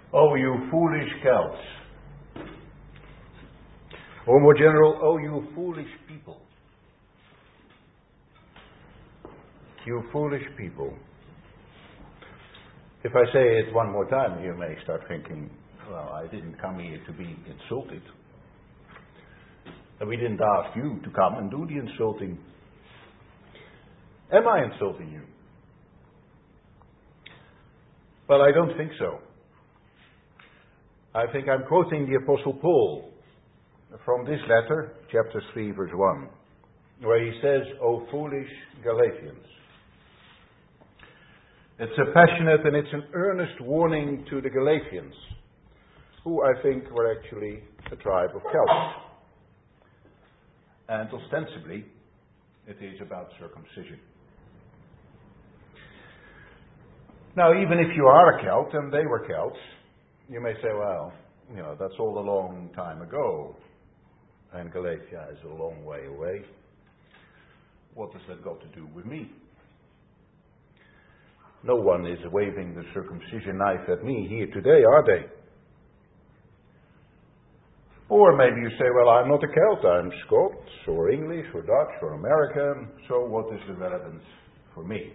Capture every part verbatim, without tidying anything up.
Oh, you foolish Celts. Or more general, oh, you foolish people. You foolish people. If I say it one more time, you may start thinking, well, I didn't come here to be insulted. And we didn't ask you to come and do the insulting. Am I insulting you? Well, I don't think so. I think I'm quoting the Apostle Paul from this letter, chapter three, verse one, where he says, O foolish Galatians. It's a passionate and it's an earnest warning to the Galatians, who I think were actually a tribe of Celts. And ostensibly, it is about circumcision. Now, even if you are a Celt, and they were Celts, you may say, well, you know, that's all a long time ago, and Galatia is a long way away. What has that got to do with me? No one is waving the circumcision knife at me here today, are they? Or maybe you say, well, I'm not a Celt, I'm Scots, or English, or Dutch, or American, so what is the relevance for me?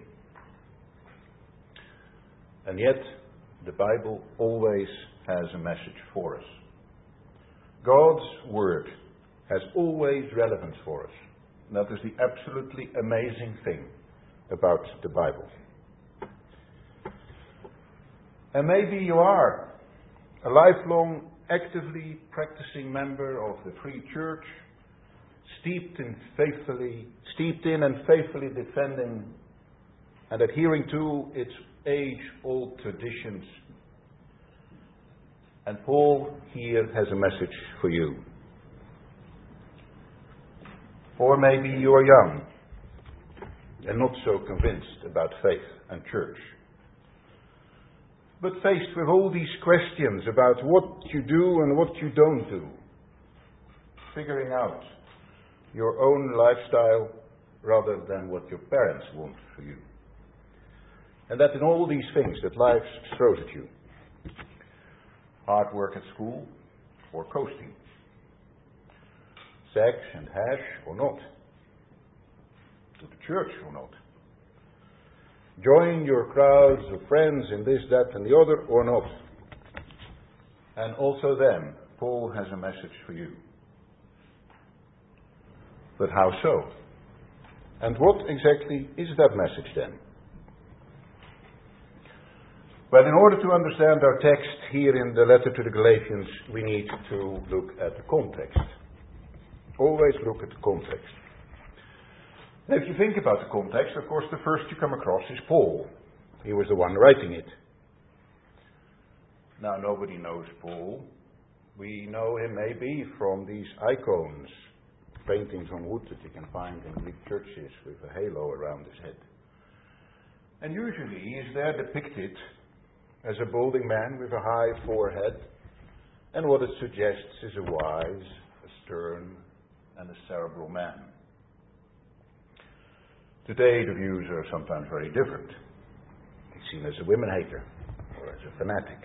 And yet, the Bible always has a message for us. God's Word has always relevance for us. And that is the absolutely amazing thing about the Bible. And maybe you are a lifelong, actively practicing member of the Free Church, steeped in faithfully, steeped in and faithfully defending and adhering to its age-old traditions. And Paul here has a message for you. Or maybe you are young and not so convinced about faith and church, but faced with all these questions about what you do and what you don't do, figuring out your own lifestyle rather than what your parents want for you. And that in all these things that life throws at you, hard work at school or coasting, sex and hash or not, to the church or not, join your crowds of friends in this, that and the other or not. And also then, Paul has a message for you. But how so? And what exactly is that message then? Well, in order to understand our text here in the letter to the Galatians, we need to look at the context. Always look at the context. Now, if you think about the context, of course, the first you come across is Paul. He was the one writing it. Now, nobody knows Paul. We know him maybe from these icons, paintings on wood that you can find in Greek churches with a halo around his head. And usually he is there depicted as a balding man with a high forehead, and what it suggests is a wise, a stern, and a cerebral man. Today the views are sometimes very different. He's seen as a women hater, or as a fanatic.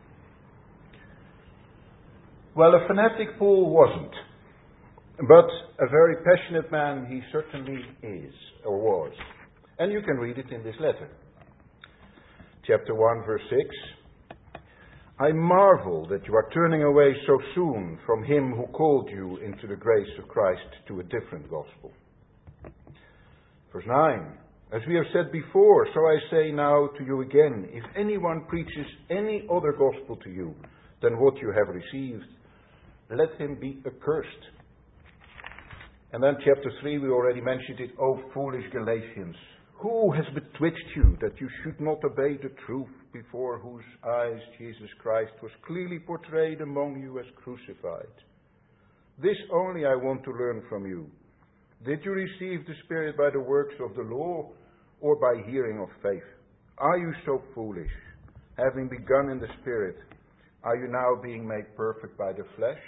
Well, a fanatic Paul wasn't, but a very passionate man he certainly is, or was. And you can read it in this letter. Chapter one, verse six. I marvel that you are turning away so soon from him who called you into the grace of Christ to a different gospel. Verse nine. As we have said before, so I say now to you again, if anyone preaches any other gospel to you than what you have received, let him be accursed. And then chapter three, we already mentioned it, O foolish Galatians, who has bewitched you that you should not obey the truth, before whose eyes Jesus Christ was clearly portrayed among you as crucified? This only I want to learn from you. Did you receive the Spirit by the works of the law, or by hearing of faith? Are you so foolish? Having begun in the Spirit, are you now being made perfect by the flesh?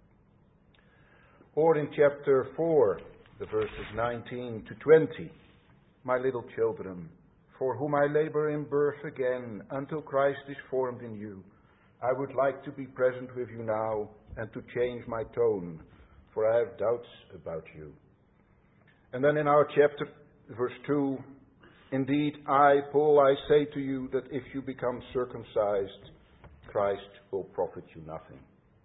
Or in chapter four, the verses nineteen to twenty, my little children, for whom I labor in birth again, until Christ is formed in you, I would like to be present with you now and to change my tone, for I have doubts about you. And then in our chapter, verse two, indeed, I, Paul, I say to you that if you become circumcised, Christ will profit you nothing.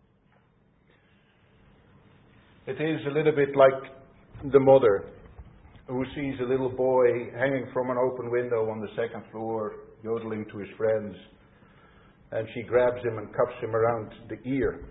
It is a little bit like the mother who sees a little boy hanging from an open window on the second floor, yodeling to his friends, and she grabs him and cuffs him around the ear.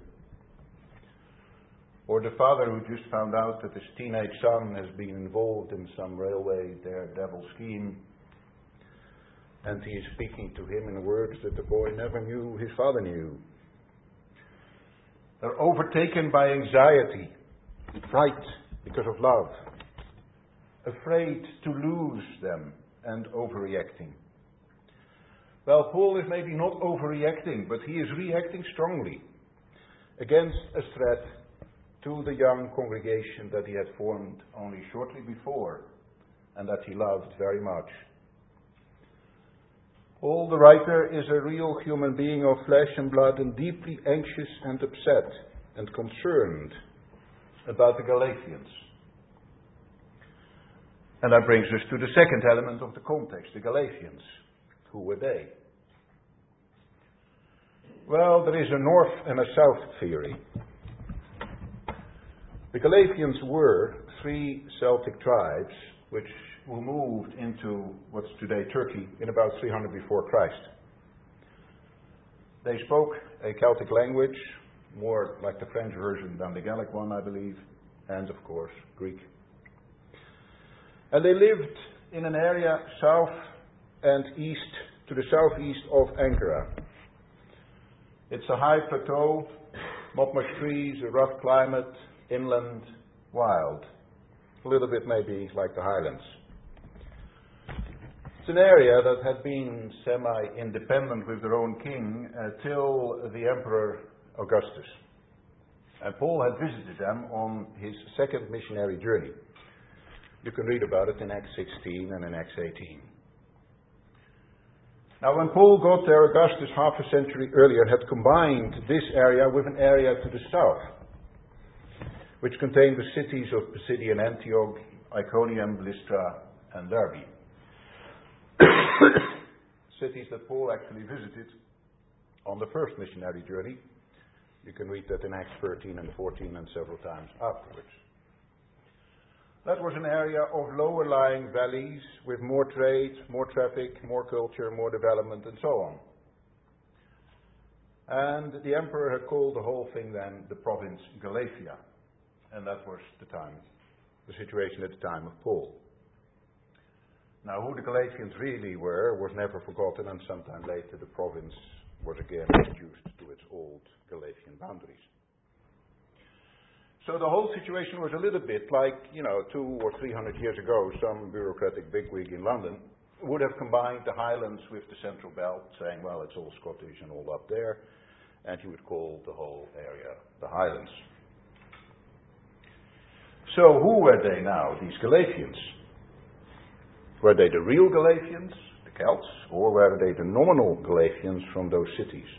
Or the father who just found out that his teenage son has been involved in some railway daredevil scheme, and he is speaking to him in words that the boy never knew his father knew. They're overtaken by anxiety, fright because of love, afraid to lose them, and overreacting. Well, Paul is maybe not overreacting, but he is reacting strongly against a threat to the young congregation that he had formed only shortly before and that he loved very much. Paul, the writer, is a real human being of flesh and blood and deeply anxious and upset and concerned about the Galatians. And that brings us to the second element of the context, the Galatians. Who were they? Well, there is a north and a south theory. The Galatians were three Celtic tribes which were moved into what's today Turkey in about three hundred before Christ. They spoke a Celtic language, more like the French version than the Gaelic one, I believe, and of course Greek. And they lived in an area south and east, to the southeast of Ankara. It's a high plateau, not much trees, a rough climate, inland, wild. A little bit maybe like the highlands. It's an area that had been semi-independent with their own king uh, till the Emperor Augustus. And Paul had visited them on his second missionary journey. You can read about it in Acts sixteen and in Acts eighteen. Now, when Paul got there, Augustus, half a century earlier, had combined this area with an area to the south, which contained the cities of Pisidian Antioch, Iconium, Lystra, and Derbe. Cities that Paul actually visited on the first missionary journey. You can read that in Acts thirteen and fourteen and several times afterwards. That was an area of lower-lying valleys with more trade, more traffic, more culture, more development, and so on. And the emperor had called the whole thing then the province Galatia. And that was the time, the situation at the time of Paul. Now, who the Galatians really were was never forgotten, and sometime later the province was again reduced to its old Galatian boundaries. So the whole situation was a little bit like, you know, two or three hundred years ago, some bureaucratic bigwig in London would have combined the highlands with the central belt, saying, well, it's all Scottish and all up there, and he would call the whole area the Highlands. So who were they now, these Galatians? Were they the real Galatians, the Celts, or were they the nominal Galatians from those cities?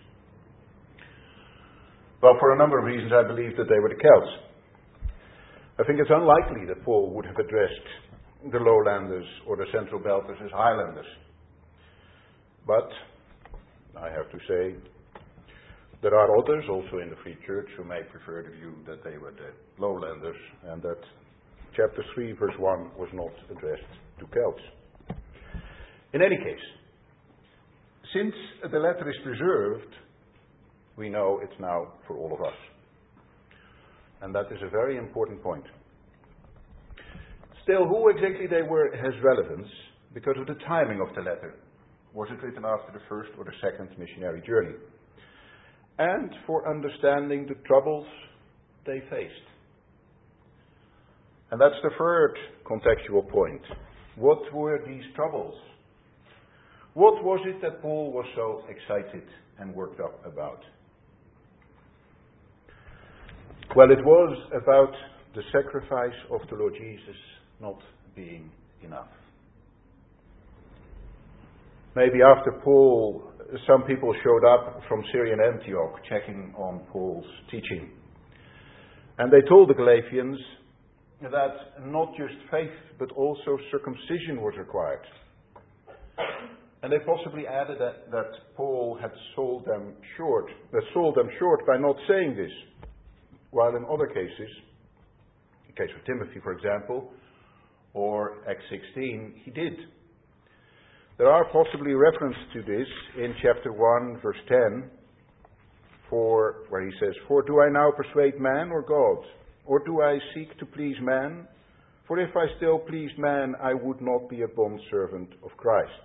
Well, for a number of reasons, I believe that they were the Celts. I think it's unlikely that Paul would have addressed the lowlanders or the central belters as highlanders. But I have to say, there are others also in the Free Church who may prefer the view that they were the lowlanders and that chapter three verse one was not addressed to Celts. In any case, since the letter is preserved, we know it's now for all of us. And that is a very important point. Still, who exactly they were has relevance because of the timing of the letter. Was it written after the first or the second missionary journey? And for understanding the troubles they faced. And that's the third contextual point. What were these troubles? What was it that Paul was so excited and worked up about? Well, it was about the sacrifice of the Lord Jesus not being enough. Maybe after Paul some people showed up from Syrian Antioch checking on Paul's teaching. And they told the Galatians that not just faith, but also circumcision was required. And they possibly added that, that Paul had sold them short, that sold them short by not saying this, while in other cases, the case of Timothy, for example, or Acts sixteen, he did. There are possibly references to this in chapter one, verse ten, for where he says, "For do I now persuade man or God? Or do I seek to please man? For if I still pleased man, I would not be a bondservant of Christ."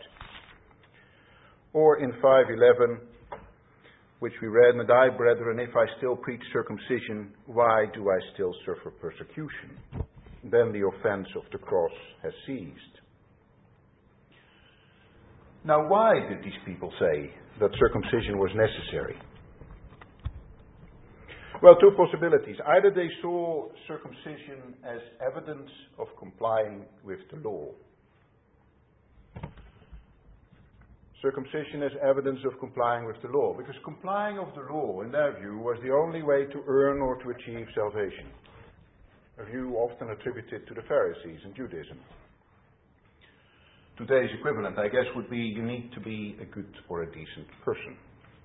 Or in five eleven, which we read, "And I, brethren, if I still preach circumcision, why do I still suffer persecution? Then the offense of the cross has ceased." Now, why did these people say that circumcision was necessary? Well, two possibilities. Either they saw circumcision as evidence of complying with the law. Circumcision as evidence of complying with the law. Because complying of the law, in their view, was the only way to earn or to achieve salvation. A view often attributed to the Pharisees in Judaism. Today's equivalent, I guess, would be you need to be a good or a decent person.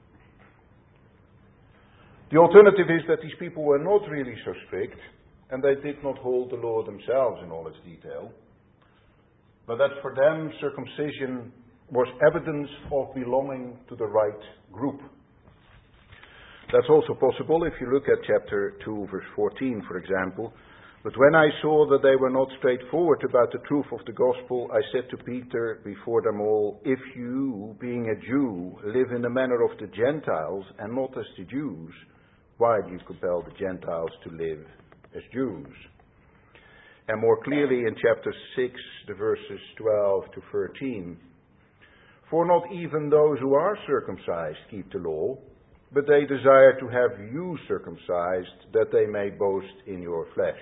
The alternative is that these people were not really so strict, and they did not hold the law themselves in all its detail, but that for them circumcision was evidence of belonging to the right group. That's also possible if you look at chapter two, verse fourteen, for example. "But when I saw that they were not straightforward about the truth of the gospel, I said to Peter before them all, 'If you, being a Jew, live in the manner of the Gentiles and not as the Jews, why do you compel the Gentiles to live as Jews?'" And more clearly in chapter six, the verses twelve to thirteen, "For not even those who are circumcised keep the law, but they desire to have you circumcised, that they may boast in your flesh."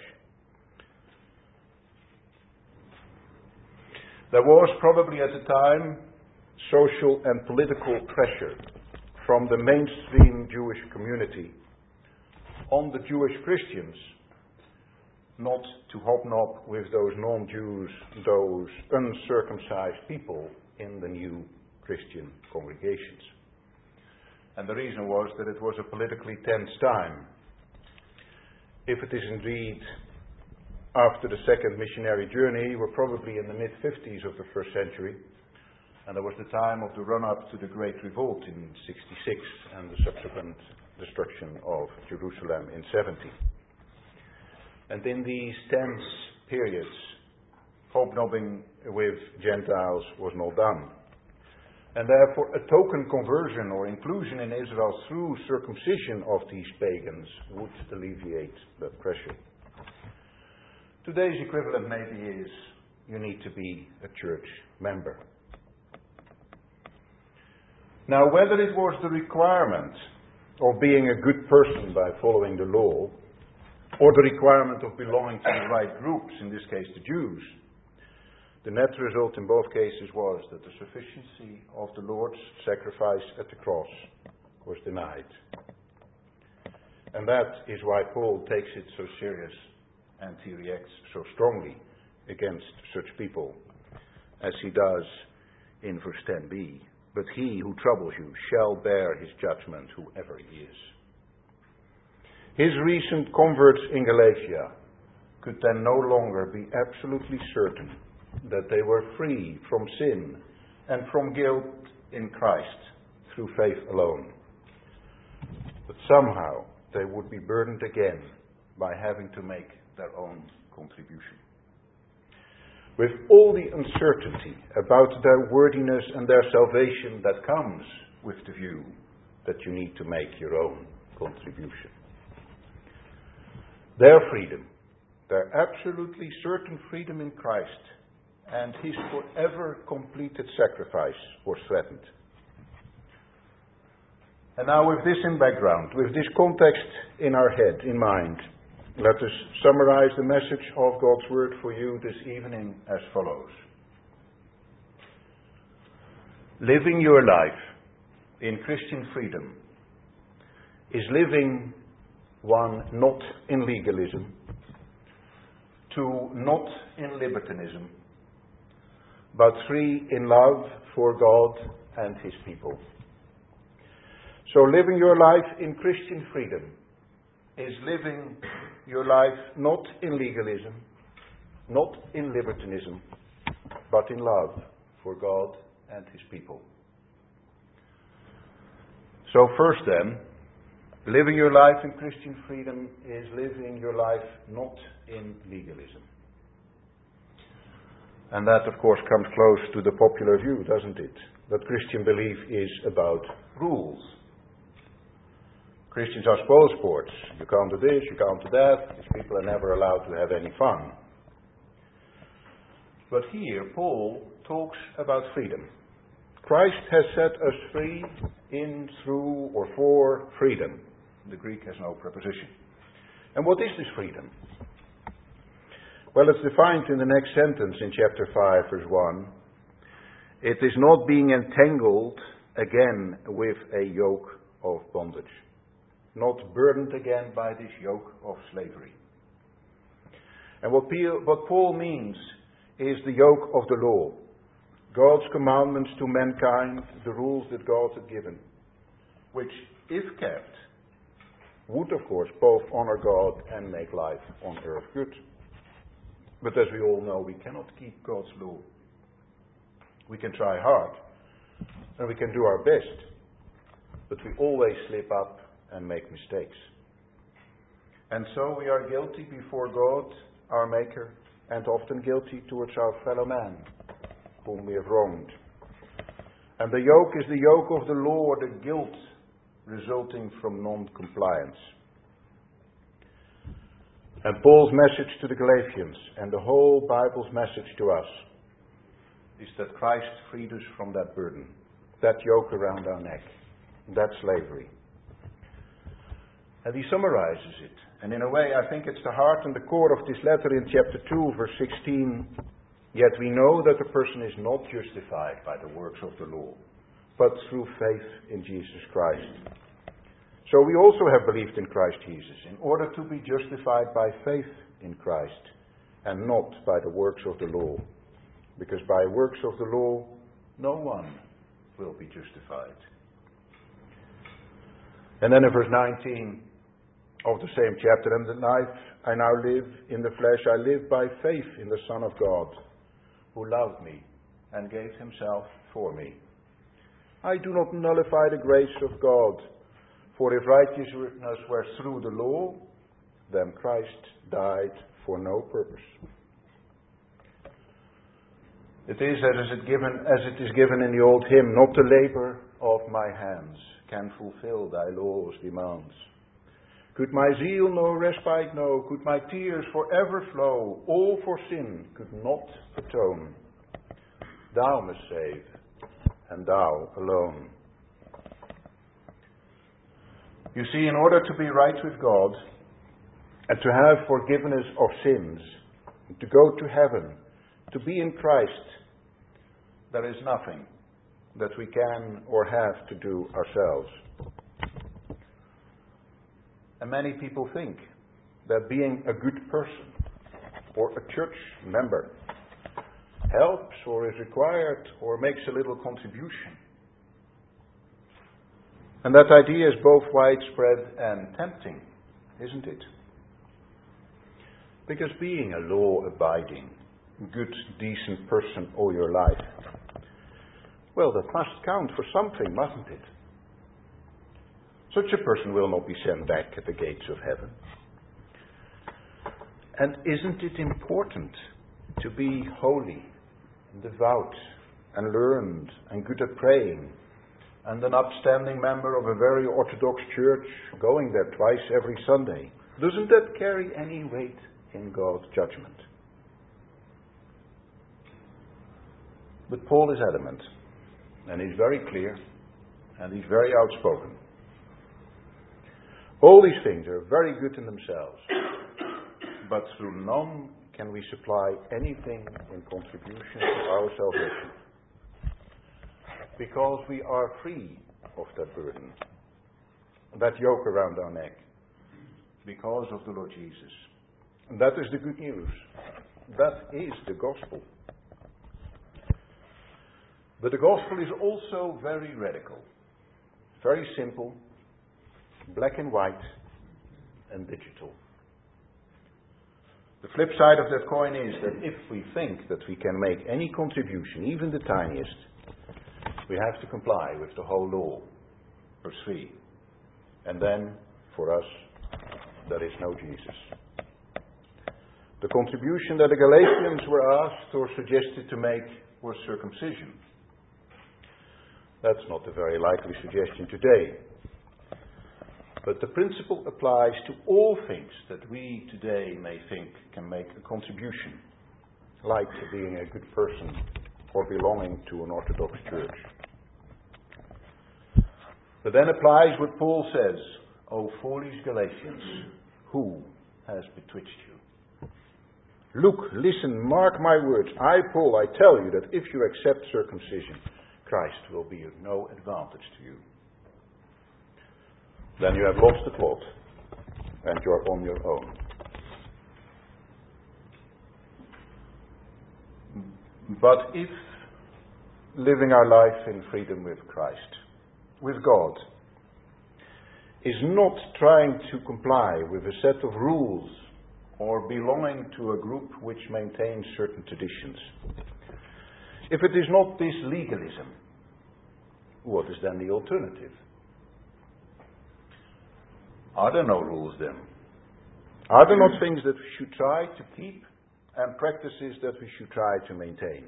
There was probably at the time social and political pressure from the mainstream Jewish community on the Jewish Christians not to hobnob with those non-Jews, those uncircumcised people in the new Christian congregations. And the reason was that it was a politically tense time. If it is indeed after the second missionary journey, we're probably in the mid-fifties of the first century, and there was the time of the run-up to the Great Revolt in sixty-six and the subsequent destruction of Jerusalem in seventy. And in these tense periods, hobnobbing with Gentiles was not done. And therefore a token conversion or inclusion in Israel through circumcision of these pagans would alleviate that pressure. Today's equivalent maybe is you need to be a church member. Now, whether it was the requirement of being a good person by following the law, or the requirement of belonging to the right groups, in this case the Jews, the net result in both cases was that the sufficiency of the Lord's sacrifice at the cross was denied. And that is why Paul takes it so serious and he reacts so strongly against such people, as he does in verse ten b. "But he who troubles you shall bear his judgment, whoever he is." His recent converts in Galatia could then no longer be absolutely certain that they were free from sin and from guilt in Christ through faith alone. But somehow they would be burdened again by having to make their own contribution. With all the uncertainty about their worthiness and their salvation that comes with the view that you need to make your own contribution. Their freedom, their absolutely certain freedom in Christ, and his forever completed sacrifice was threatened. And now with this in background, with this context in our head, in mind, let us summarize the message of God's Word for you this evening as follows. Living your life in Christian freedom is living one not in legalism, two not in libertinism, but three in love for God and His people. So living your life in Christian freedom is living your life not in legalism, not in libertinism, but in love for God and His people. So first then, living your life in Christian freedom is living your life not in legalism. And that, of course, comes close to the popular view, doesn't it? That Christian belief is about rules. Christians are spoil sports. You can't do this, you can't do that. These people are never allowed to have any fun. But here, Paul talks about freedom. Christ has set us free in, through, or for freedom. The Greek has no preposition. And what is this freedom? Well, it's defined in the next sentence in chapter five, verse one. It is not being entangled again with a yoke of bondage. Not burdened again by this yoke of slavery. And what Paul means is the yoke of the law. God's commandments to mankind, the rules that God had given. Which, if kept, would of course both honor God and make life on earth good. But as we all know, we cannot keep God's law. We can try hard, and we can do our best, but we always slip up and make mistakes. And so we are guilty before God, our Maker, and often guilty towards our fellow man, whom we have wronged. And the yoke is the yoke of the law, the guilt resulting from non-compliance. And Paul's message to the Galatians, and the whole Bible's message to us, is that Christ freed us from that burden, that yoke around our neck, that slavery. And he summarizes it. And in a way, I think it's the heart and the core of this letter in chapter two, verse sixteen. Yet we know that the person is not justified by the works of the law, but through faith in Jesus Christ. So we also have believed in Christ Jesus, in order to be justified by faith in Christ, and not by the works of the law. Because by works of the law, no one will be justified. And then in verse nineteen of the same chapter, and the life I now live in the flesh, I live by faith in the Son of God, who loved me and gave himself for me. I do not nullify the grace of God, for if righteousness were through the law, then Christ died for no purpose. It is as it, given, as it is given in the old hymn, not the labor of my hands can fulfill thy law's demands. Could my zeal no respite know, could my tears forever flow, all for sin could not atone. Thou must save, and thou alone. You see, in order to be right with God, and to have forgiveness of sins, to go to heaven, to be in Christ, there is nothing that we can or have to do ourselves. And many people think that being a good person or a church member helps or is required or makes a little contribution. And that idea is both widespread and tempting, isn't it? Because being a law-abiding, good, decent person all your life, well, that must count for something, mustn't it? Such a person will not be sent back at the gates of heaven. And isn't it important to be holy, and devout, and learned, and good at praying, and an upstanding member of a very orthodox church, going there twice every Sunday? Doesn't that carry any weight in God's judgment? But Paul is adamant, and he's very clear, and he's very outspoken. All these things are very good in themselves, but through none can we supply anything in contribution to our salvation. Because we are free of that burden, that yoke around our neck, because of the Lord Jesus. And that is the good news. That is the gospel. But the gospel is also very radical, very simple, black and white, and digital. The flip side of that coin is that if we think that we can make any contribution, even the tiniest, we have to comply with the whole law, verse three. And then, for us, there is no Jesus. The contribution that the Galatians were asked or suggested to make was circumcision. That's not a very likely suggestion today. But the principle applies to all things that we today may think can make a contribution, like being a good person or belonging to an Orthodox church. But then applies what Paul says, O foolish Galatians, who has betwixt you? Look, listen, mark my words. I, Paul, I tell you that if you accept circumcision, Christ will be of no advantage to you. Then you have lost the plot, and you are on your own. But if living our life in freedom with Christ, with God, is not trying to comply with a set of rules or belonging to a group which maintains certain traditions, if it is not this legalism, what is then the alternative? Are there no rules then? Are there not things that we should try to keep and practices that we should try to maintain?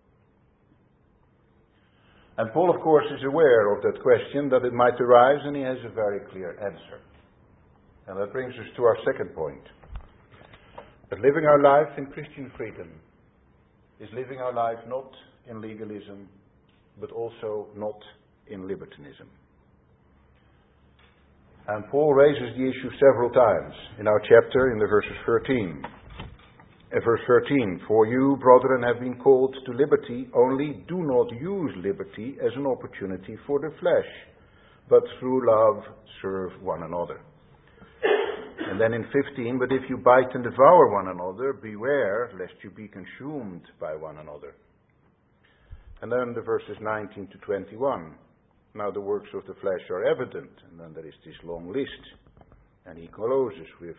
And Paul, of course, is aware of that question, that it might arise, and he has a very clear answer. And that brings us to our second point. That living our life in Christian freedom is living our life not in legalism, but also not in libertinism. And Paul raises the issue several times in our chapter, in the verses thirteen. In verse thirteen, for you, brethren, have been called to liberty, only do not use liberty as an opportunity for the flesh, but through love serve one another. And then in fifteen, but if you bite and devour one another, beware lest you be consumed by one another. And then the verses nineteen to twenty-one. Now the works of the flesh are evident. And then there is this long list. And he closes with,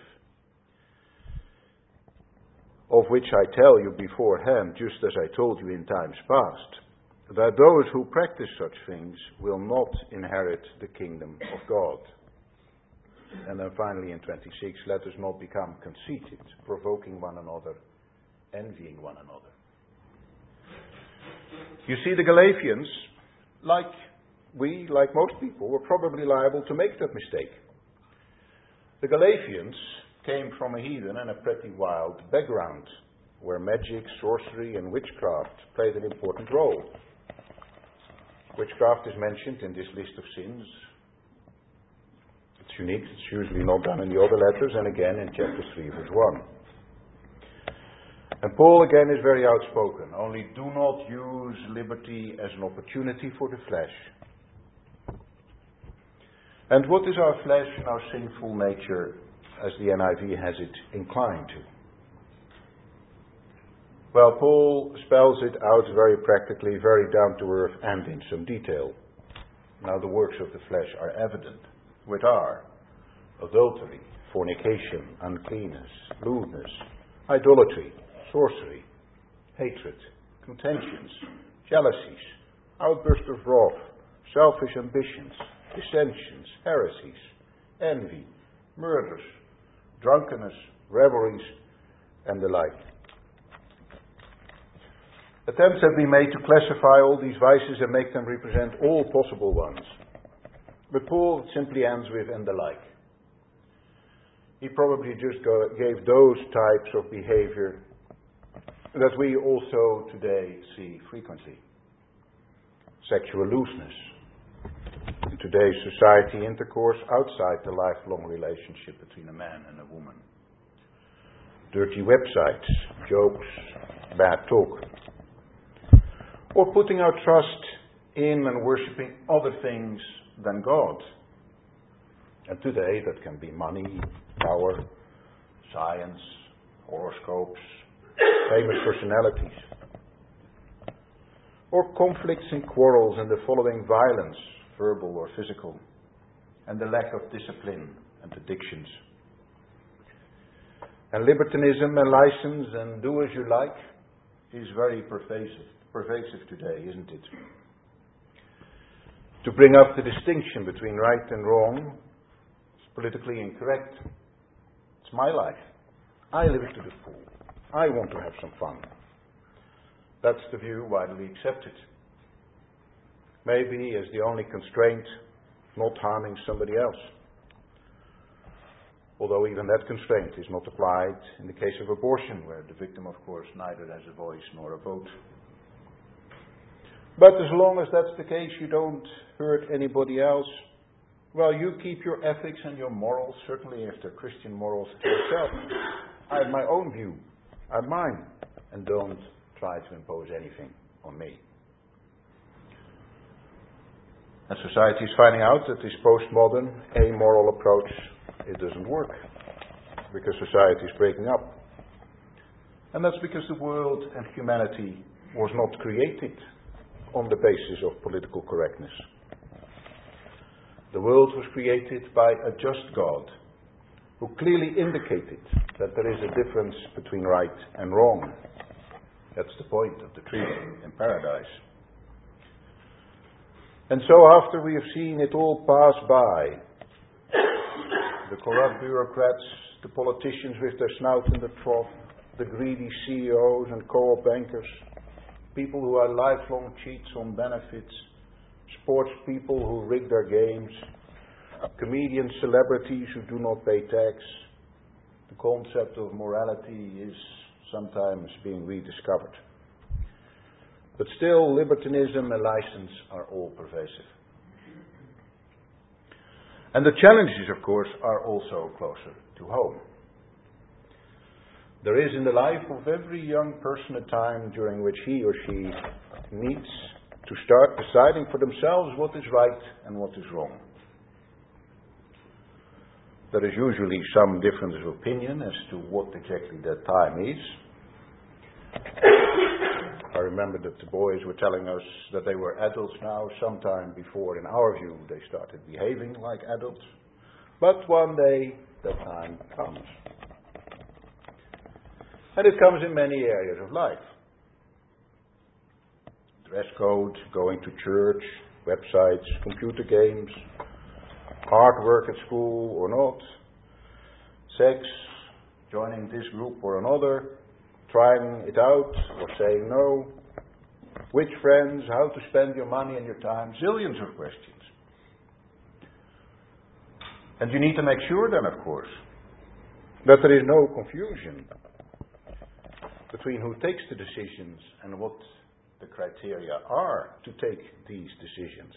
of which I tell you beforehand, just as I told you in times past, that those who practice such things will not inherit the kingdom of God. And then finally in twenty-six, let us not become conceited, provoking one another, envying one another. You see, the Galatians, like we, like most people, were probably liable to make that mistake. The Galatians came from a heathen and a pretty wild background, where magic, sorcery and witchcraft played an important role. Witchcraft is mentioned in this list of sins. It's unique, it's usually not done in the other letters, and again in chapter three, verse one. And Paul again is very outspoken. Only do not use liberty as an opportunity for the flesh. And what is our flesh and our sinful nature, as the N I V has it, inclined to? Well, Paul spells it out very practically, very down to earth, and in some detail. Now the works of the flesh are evident, which are adultery, fornication, uncleanness, lewdness, idolatry, sorcery, hatred, contentions, jealousies, outbursts of wrath, selfish ambitions, dissensions, heresies, envy, murders, drunkenness, revelries, and the like. Attempts have been made to classify all these vices and make them represent all possible ones. But Paul simply ends with "and the like." He probably just go, gave those types of behavior that we also today see frequently. Sexual looseness. In today's society, intercourse outside the lifelong relationship between a man and a woman. Dirty websites, jokes, bad talk. Or putting our trust in and worshipping other things than God. And today that can be money, power, science, horoscopes, famous personalities. Or conflicts and quarrels and the following violence, verbal or physical, and the lack of discipline and addictions. And libertinism and license and do as you like is very pervasive, pervasive today, isn't it? To bring up the distinction between right and wrong is politically incorrect. It's my life. I live it to the full. I want to have some fun. That's the view widely accepted. Maybe as the only constraint, not harming somebody else. Although even that constraint is not applied in the case of abortion, where the victim, of course, neither has a voice nor a vote. But as long as that's the case, you don't hurt anybody else. Well, you keep your ethics and your morals, certainly if they're Christian morals, to yourself. I have my own view. I have mine. And don't try to impose anything on me. And society is finding out that this postmodern, amoral approach, it doesn't work. Because society is breaking up. And that's because the world and humanity was not created on the basis of political correctness. The world was created by a just God, who clearly indicated that there is a difference between right and wrong. That's the point of the tree in paradise. And so after we have seen it all pass by, the corrupt bureaucrats, the politicians with their snout in the trough, the greedy C E Os and co-op bankers, people who are lifelong cheats on benefits, sports people who rig their games, comedian celebrities who do not pay tax. The concept of morality is sometimes being rediscovered. But still, libertinism and license are all pervasive. And the challenges, of course, are also closer to home. There is in the life of every young person a time during which he or she needs to start deciding for themselves what is right and what is wrong. There is usually some difference of opinion as to what exactly that time is. I remember that the boys were telling us that they were adults now, sometime before, in our view, they started behaving like adults. But one day, that time comes. And it comes in many areas of life. Dress code, going to church, websites, computer games, hard work at school or not, sex, joining this group or another, trying it out or saying no, which friends, how to spend your money and your time, zillions of questions. And you need to make sure then, of course, that there is no confusion between who takes the decisions and what the criteria are to take these decisions.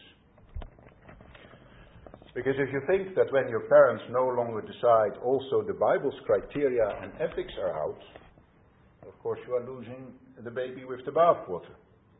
Because if you think that when your parents no longer decide, also the Bible's criteria and ethics are out, of course you are losing the baby with the bathwater.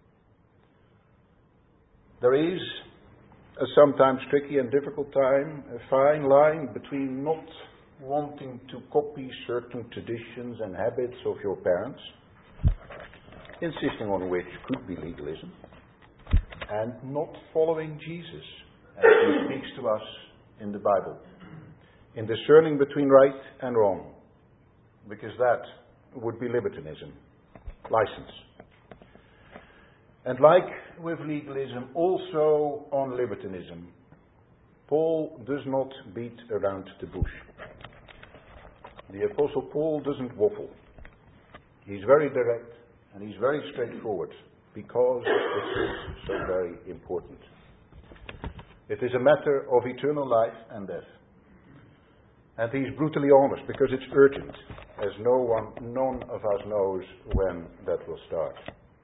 There is a sometimes tricky and difficult time, a fine line between not wanting to copy certain traditions and habits of your parents, insisting on which could be legalism, and not following Jesus as he speaks to us in the Bible, in discerning between right and wrong, because that would be libertinism, license. And like with legalism, also on libertinism, Paul does not beat around the bush. The Apostle Paul doesn't waffle. He's very direct and he's very straightforward because it is so very important. It is a matter of eternal life and death. And he's brutally honest because it's urgent, as no one, none of us knows when that will start.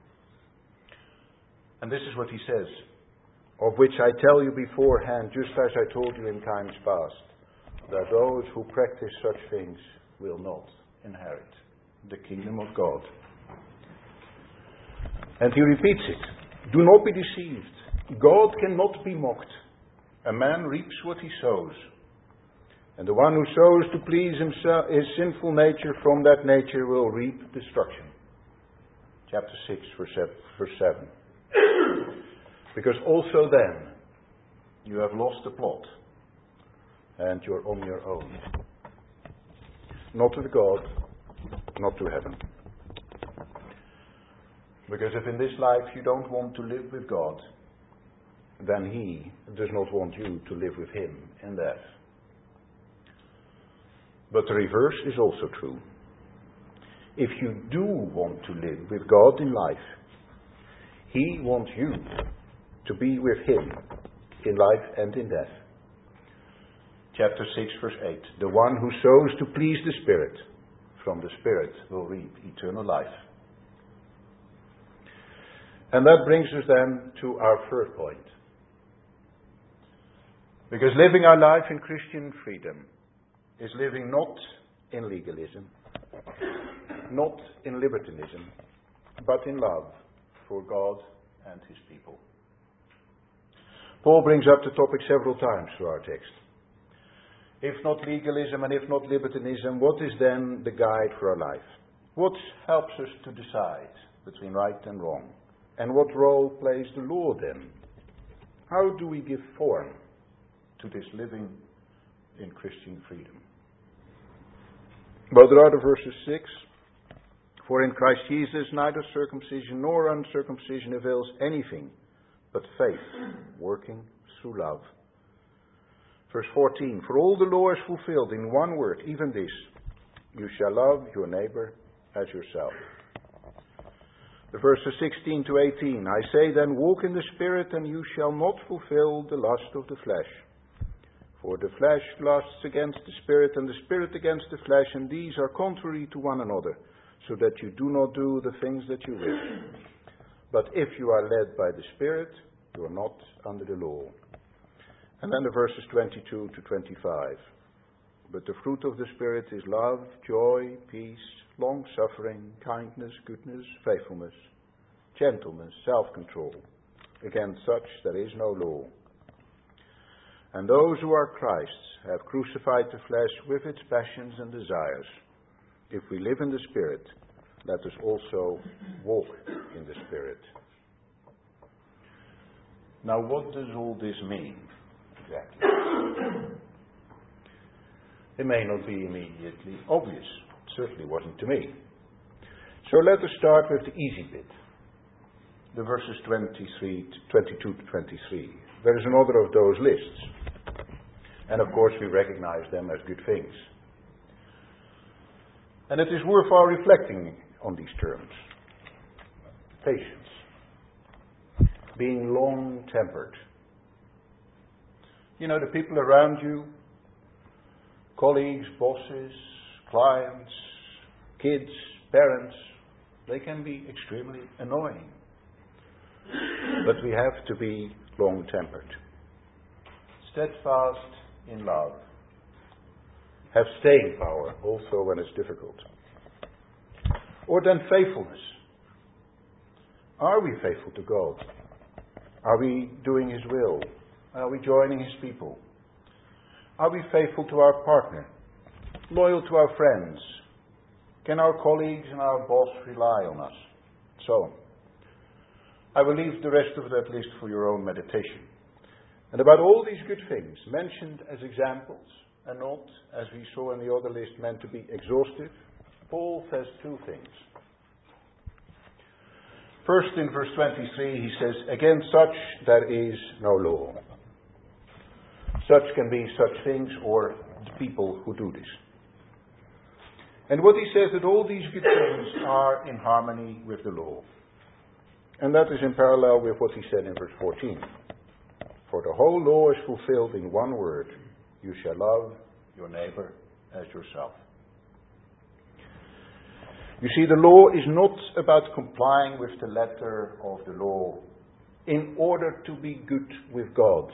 And this is what he says, of which I tell you beforehand, just as I told you in times past, that those who practice such things will not inherit the kingdom of God. And he repeats it. Do not be deceived. God cannot be mocked. A man reaps what he sows. And the one who sows to please himself, his sinful nature, from that nature will reap destruction. Chapter six, verse seven. Because also then, you have lost the plot, and you're on your own. Not with God, not to heaven. Because if in this life you don't want to live with God, then He does not want you to live with Him in death. But the reverse is also true. If you do want to live with God in life, He wants you to be with Him in life and in death. Chapter six, verse eight. The one who sows to please the Spirit, from the Spirit will reap eternal life. And that brings us then to our third point. Because living our life in Christian freedom is living not in legalism, not in libertinism, but in love for God and His people. Paul brings up the topic several times through our text. If not legalism and if not libertinism, what is then the guide for our life? What helps us to decide between right and wrong? And what role plays the law then? How do we give form to this living in Christian freedom? Well, there are the verses six. For in Christ Jesus neither circumcision nor uncircumcision avails anything, but faith, working through love. Verse fourteen. For all the law is fulfilled in one word, even this: you shall love your neighbor as yourself. The verses sixteen to eighteen. I say then, walk in the Spirit, and you shall not fulfill the lust of the flesh. For the flesh lusts against the Spirit, and the Spirit against the flesh, and these are contrary to one another, so that you do not do the things that you wish. But if you are led by the Spirit, you are not under the law. And then the verses twenty-two to twenty-five. But the fruit of the Spirit is love, joy, peace, long-suffering, kindness, goodness, faithfulness, gentleness, self-control. Against such there is no law. And those who are Christ's have crucified the flesh with its passions and desires. If we live in the Spirit, let us also walk in the Spirit. Now, what does all this mean exactly? It may not be immediately obvious. It certainly wasn't to me. So let us start with the easy bit. The verses twenty-three, twenty-two to twenty-three. There is another of those lists. And of course we recognize them as good things. And it is worthwhile reflecting on these terms. Patience. Being long-tempered. You know, the people around you, colleagues, bosses, clients, kids, parents, they can be extremely annoying. But we have to be long-tempered. Steadfast in love. Have staying power also when it's difficult. Or then faithfulness. Are we faithful to God? Are we doing His will? Are we joining His people? Are we faithful to our partner? Loyal to our friends? Can our colleagues and our boss rely on us? So on. I will leave the rest of that list for your own meditation. And about all these good things, mentioned as examples, and not, as we saw in the other list, meant to be exhaustive, Paul says two things. First, in verse twenty-three, he says, against such there is no law. Such can be such things or people who do this. And what he says, that all these good things are in harmony with the law. And that is in parallel with what he said in verse fourteen. For the whole law is fulfilled in one word: you shall love your neighbor as yourself. You see, the law is not about complying with the letter of the law in order to be good with God.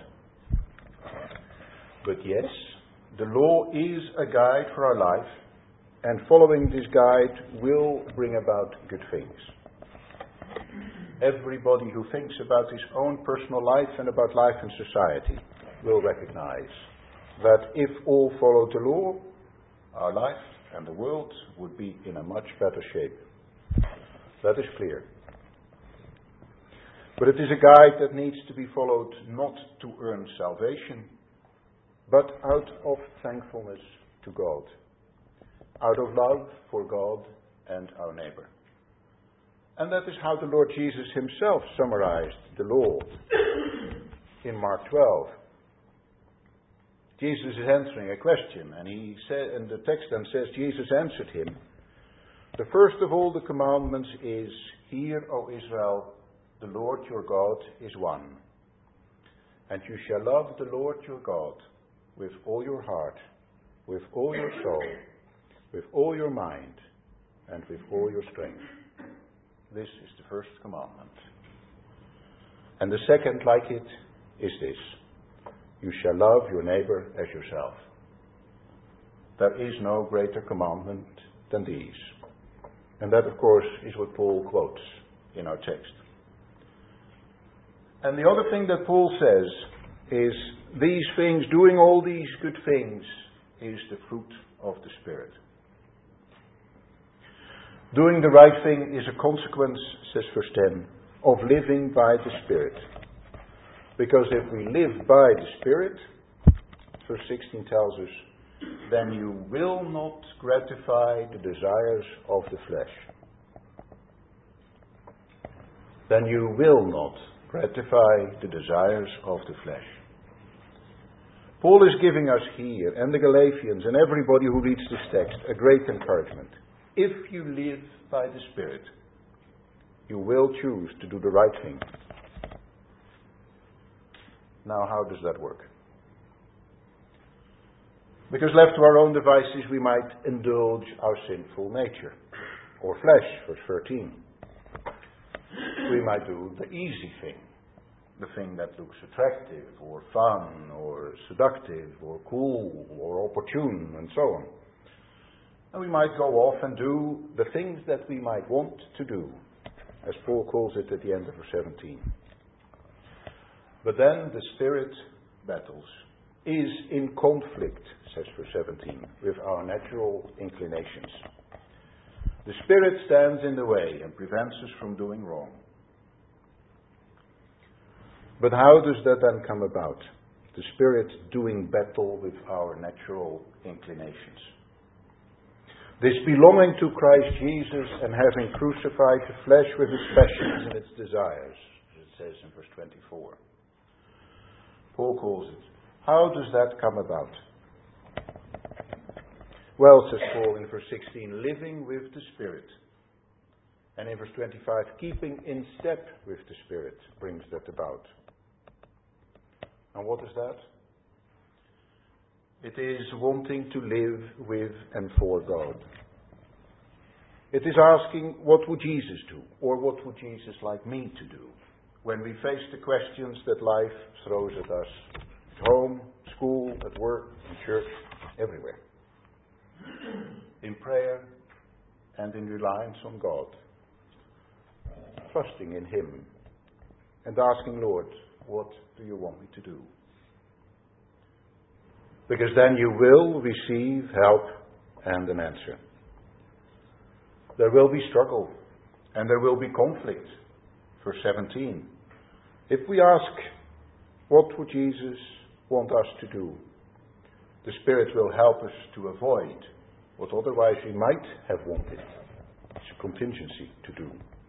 But yes, the law is a guide for our life, and following this guide will bring about good things. Everybody who thinks about his own personal life and about life in society will recognize that if all followed the law, our life and the world would be in a much better shape. That is clear. But it is a guide that needs to be followed not to earn salvation, but out of thankfulness to God, out of love for God and our neighbor. And that is how the Lord Jesus himself summarized the law in Mark twelve. Jesus is answering a question, and he said, and the text then says, Jesus answered him, "The first of all the commandments is, Hear, O Israel, the Lord your God is one. And you shall love the Lord your God with all your heart, with all your soul, with all your mind, and with all your strength." This is the first commandment. And the second like it is this: you shall love your neighbor as yourself. There is no greater commandment than these. And that, of course, is what Paul quotes in our text. And the other thing that Paul says is, these things, doing all these good things, is the fruit of the Spirit. Doing the right thing is a consequence, says verse ten, of living by the Spirit. Because if we live by the Spirit, verse sixteen tells us, then you will not gratify the desires of the flesh. Then you will not gratify the desires of the flesh. Paul is giving us here, and the Galatians, and everybody who reads this text, a great encouragement. If you live by the Spirit, you will choose to do the right thing. Now, how does that work? Because left to our own devices, we might indulge our sinful nature, or flesh, verse thirteen. We might do the easy thing, the thing that looks attractive, or fun, or seductive, or cool, or opportune, and so on. And we might go off and do the things that we might want to do, as Paul calls it at the end of verse seventeen. But then the Spirit battles, is in conflict, says verse seventeen, with our natural inclinations. The Spirit stands in the way and prevents us from doing wrong. But how does that then come about? The Spirit doing battle with our natural inclinations. This belonging to Christ Jesus and having crucified the flesh with its passions and its desires, as it says in verse twenty-four. Paul calls it. How does that come about? Well, says Paul in verse sixteen, living with the Spirit. And in verse twenty-five, keeping in step with the Spirit brings that about. And what is that? It is wanting to live with and for God. It is asking, what would Jesus do? Or what would Jesus like me to do? When we face the questions that life throws at us. At home, school, at work, in church, everywhere. In prayer and in reliance on God. Trusting in Him. And asking, Lord, what do you want me to do? Because then you will receive help and an answer. There will be struggle and there will be conflict. Verse seventeen. If we ask, what would Jesus want us to do? The Spirit will help us to avoid what otherwise we might have wanted. It's a contingency to do.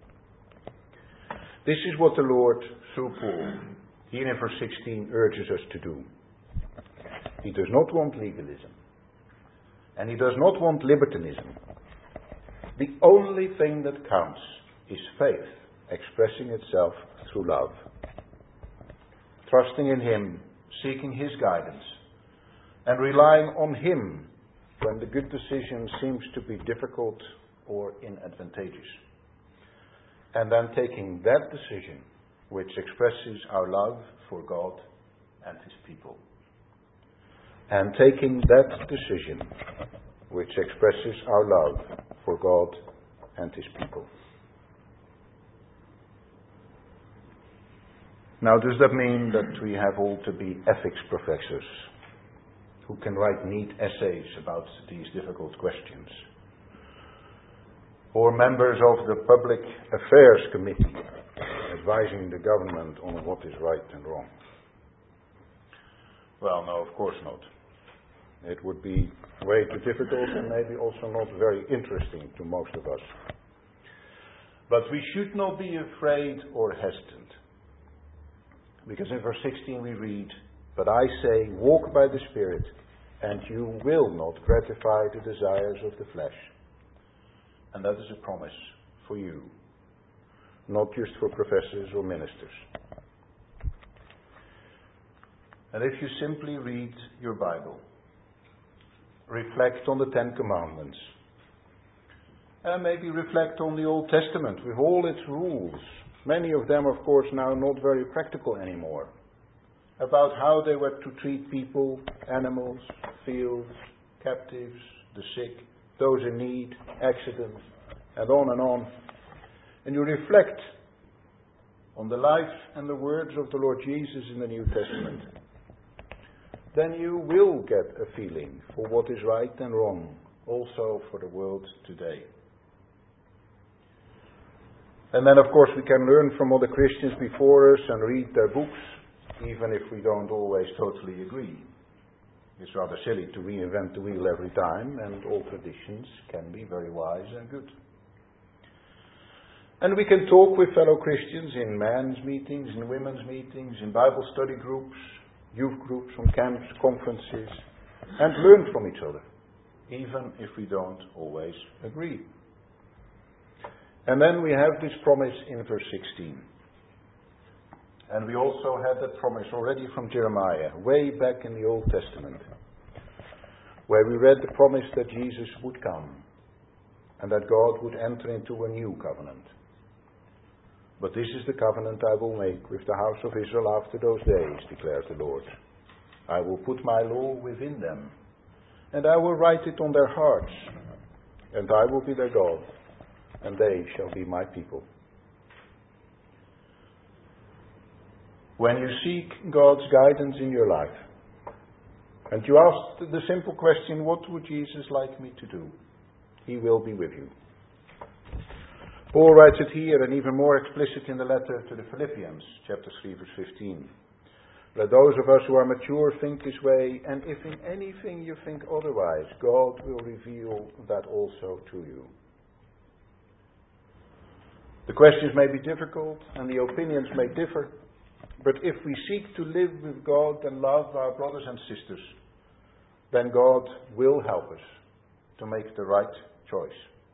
This is what the Lord, through Paul, here in verse sixteen, urges us to do. He does not want legalism. And he does not want libertinism. The only thing that counts is faith expressing itself through love. Trusting in Him, seeking His guidance, and relying on Him when the good decision seems to be difficult or inadvantageous. And then taking that decision which expresses our love for God and His people. And taking that decision which expresses our love for God and His people. Now, does that mean that we have all to be ethics professors who can write neat essays about these difficult questions? Or members of the Public Affairs Committee advising the government on what is right and wrong? Well, no, of course not. It would be way too difficult and maybe also not very interesting to most of us. But we should not be afraid or hesitant. Because in verse sixteen we read, "But I say, walk by the Spirit, and you will not gratify the desires of the flesh." And that is a promise for you, not just for professors or ministers. And if you simply read your Bible, reflect on the Ten Commandments, and maybe reflect on the Old Testament with all its rules, many of them, of course, now not very practical anymore, about how they were to treat people, animals, fields, captives, the sick, those in need, accidents, and on and on. And you reflect on the life and the words of the Lord Jesus in the New Testament, then you will get a feeling for what is right and wrong, also for the world today. And then, of course, we can learn from other Christians before us and read their books, even if we don't always totally agree. It's rather silly to reinvent the wheel every time, and all traditions can be very wise and good. And we can talk with fellow Christians in men's meetings, in women's meetings, in Bible study groups, youth groups, on camps, conferences, and learn from each other, even if we don't always agree. And then we have this promise in verse sixteen. And we also had that promise already from Jeremiah, way back in the Old Testament, where we read the promise that Jesus would come and that God would enter into a new covenant. But this is the covenant I will make with the house of Israel after those days, declares the Lord. I will put my law within them, and I will write it on their hearts, and I will be their God, and they shall be my people. When you seek God's guidance in your life, and you ask the simple question, what would Jesus like me to do? He will be with you. Paul writes it here, and even more explicit in the letter to the Philippians, chapter three, verse fifteen. Let those of us who are mature think this way, and if in anything you think otherwise, God will reveal that also to you. The questions may be difficult, and the opinions may differ, but if we seek to live with God and love our brothers and sisters, then God will help us to make the right choice.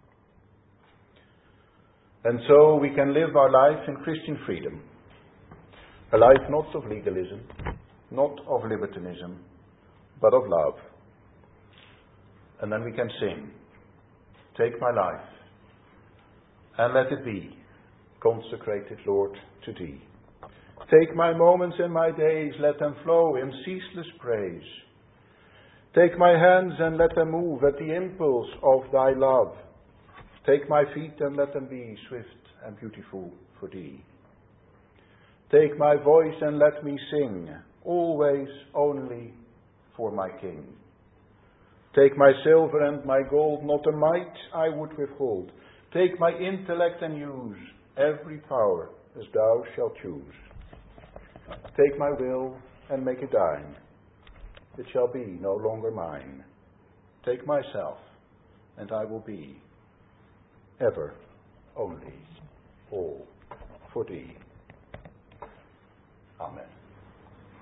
And so we can live our life in Christian freedom. A life not of legalism, not of libertinism, but of love. And then we can sing, take my life, and let it be consecrated, Lord, to Thee. Take my moments and my days, let them flow in ceaseless praise. Take my hands and let them move at the impulse of Thy love. Take my feet and let them be swift and beautiful for Thee. Take my voice and let me sing, always only for my King. Take my silver and my gold, not a mite I would withhold. Take my intellect and use every power as Thou shalt choose. Take my will and make it Thine. It shall be no longer mine. Take myself, and I will be ever, only, all for Thee. Amen.